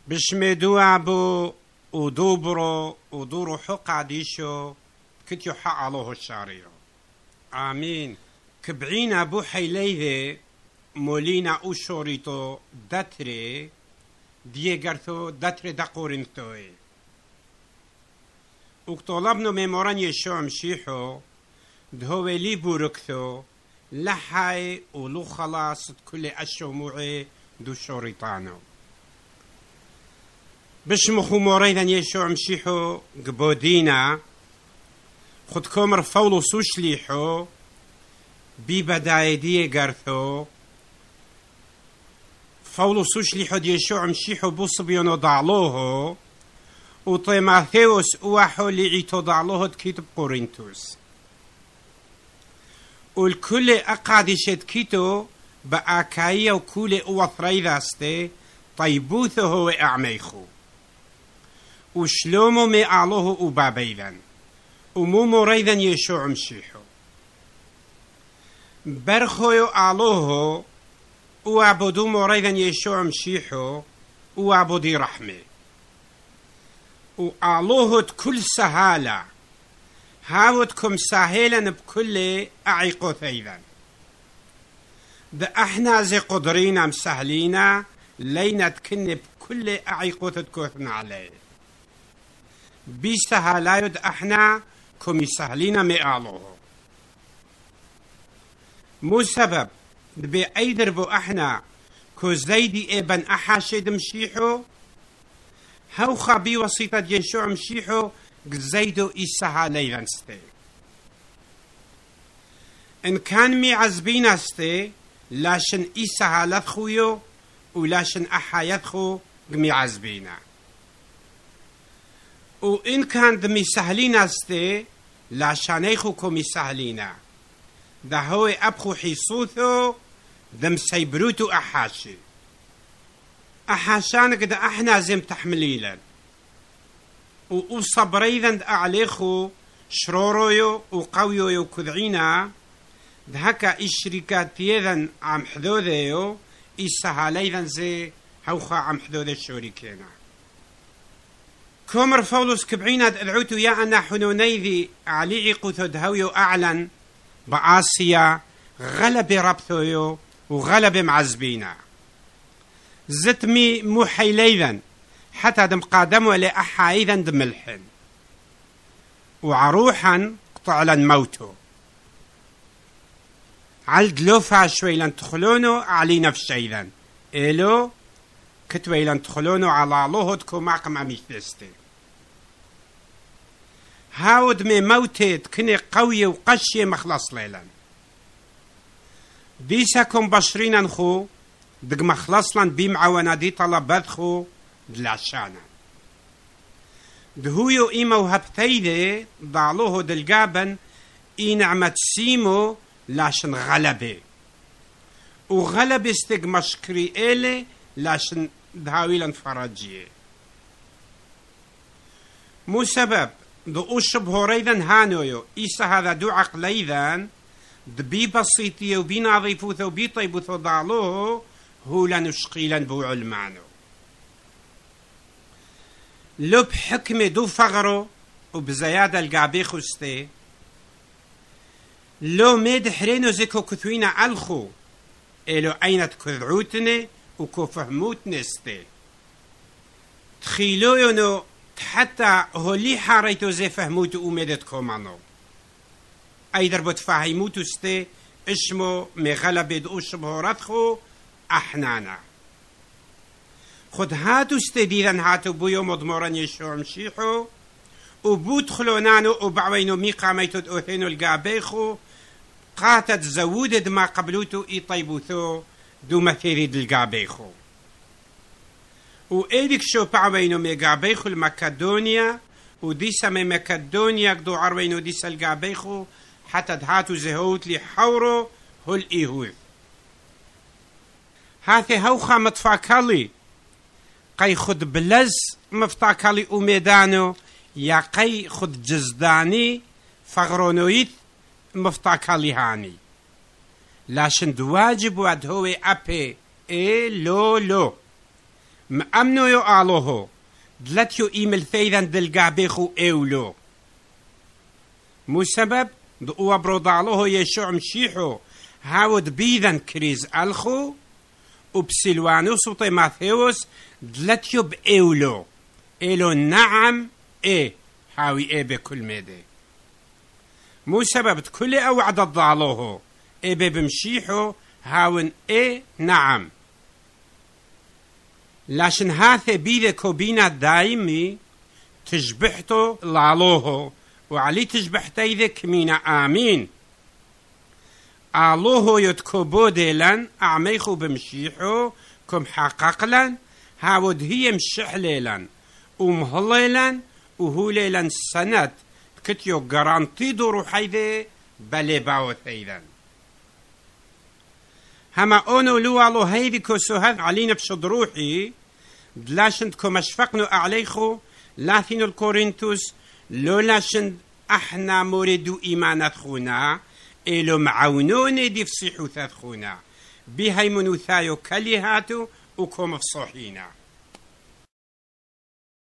بشمدو عبو ودوبرو ودورو حق عديشو كتيو حق الله الشاريو آمين. كبعين أبو حيليذي مولينا أشوريتو داتري ديگرتو داتري داقورنتوي وكطلبنو ميموران يشوع مشيحو دهوي لي بوركتو لحاي ولو خلاص كل الشموعي دو شوريطانو بشمخو موريدا يشوع مشيحو قبودينا خد كومر فولو سوشليحو ببداية ديگرتو فولو سوشليحو يشوع مشيحو بوصبيونو ضعلوهو وطيماثيوس اوحو لعيتو ضعلوهو تكيتب قورنتوس والكل أقادشت كيتو بأكايا وكل أوثريداستي طيبوثه هو أعميخو وشلومو مي أعلوه وبابيذا ومومو ريذا يشوع مشيحو برخو أعلوه وعبدو مريذا يشوع مشيحو وعبدي رحمه وأعلوه كل سهالة هاودكم سهيلا بكل أعيقو ثيذا ده احنا زي قدرينا مسهلينا لينا تكن بكل أعيقو تتكوثنا عليه بيسهالايود احنا كم يسهلينا مئالوه مو سبب بأيدر بو احنا كو زيدي ابن احاشد مشيحو هاو خابي وسيطة يشوع مشيحو زيدو إيساها ليلانستي إن كان معزبين استي لاشن إيساها لدخويو ولاشن أحا يدخو معزبينا وإن كان دمي سهلين استي لاشانيخو كومي سهلينا ده هو أبخو حيصوثو دم سيبروتو أحاشي أحاشانك ده احنا زم تحمليلا وصبريذا عليخو شرورويو وقويو كذعينا دهكا الشركات يذن عم حدوذيو إسهاليذا زي هوخا عم حدوذ الشركينا كومر فولوس كبعينا العوتو يا أنا حنونيذي علي قثو دهويو أعلن بآسيا غلب ربثويو وغلب معزبينا زتمي محيليذا حتى دم قادموا لأحايذا دم الحن وعروحا قطعلا موتو عالد لوفا شويلا تخلونو علي نفسيذا إلو كتويلا تخلونو على لوهدكو معكم عميثستي هاود مي موتت كني قوي وقشي مخلص ليلا ديساكم بشرين خو دق مخلصلا بيمعوانا دي طلبات خو دلاشانا دهويو إيما وهبتيدي ضعلوه دلقابا إي نعمة سيمو لاشن غلبي وغلب استق مشكري إلي لاشن دهاويلا فرجيه مو سبب دو أشب هوريذا هانويو إيسا هذا دو عقليذا دبي بسيطي وبي نظيفوثو وبي طيبوثو ضعلوه هو لنشقيلا بو علمانو لو بحكمة دو فغرو وبزيادة القابيخو استي لو ميد حرينو زيكو كثوينا ألخو إلو أين تكذعوتني وكو فهموتني استي تخيلو يونو حتى هولي حاريتو زي فهموتو وميدت كومانو أيدر بتفاهموتو استي اسمو مغلبة دو شبهوراتخو أحنانا خد هاتو استديدا هاتو بيو مضموران يشوع مشيحو وبوت خلونانو وبعوينو ميقاميتو دؤثينو القابيخو قاتت زودد ما قبلوتو اي طيبوثو دو مثيريد القابيخو وإيدك شو بعوينو ميقابيخو المكادونيا وديسا مكادونيا دو عروينو ديسا القابيخو حتى هاتو زهوت لي حورو هو الإيهوث هاثي هوخا متفاكالي قي خد بلز مفتاكالي أميدانو يا قي خد جزداني فغرونويت مفتاكالي هاني لاشن دواجب واد هو أبي إيه لو مأمنو يو آلوهو دلتيو إيمل ثيذن دلقابيخو إولو مو سبب دقوا برودالوهو يشوع مشيحو هاود بيذن كريز ألخو وبسلوانوس وطيماثيوس دلتيو بإولو إلو نعم هاوي بكل ميدي مو سبب كل أوعد الضالوهو بمشيحو هاون نعم لاشن هاثي بيذا كوبينا دايمي تشبحتو لالوهو وعلي تشبحتي ذا كمينا آمين آلوهو يتكوبو ديلان أعميخو بمشيحو كم حققلن هاود هي مشح ليلان ومهليلان وهو ليلان سنت كتيو جرانتي دو روحي ذا بلي باو ثيذان هما اونو لوالو هيدي كوسوهات علينا بشد روحي دلاشند كمشفقنو عليخو لاثينو الكورنثوس لولاشند احنا موردو ايمانات خونا إلو معونوني دي فصيحو ثاث خونا بيهاي منو ثايو كليهاتو وكم فصوحينا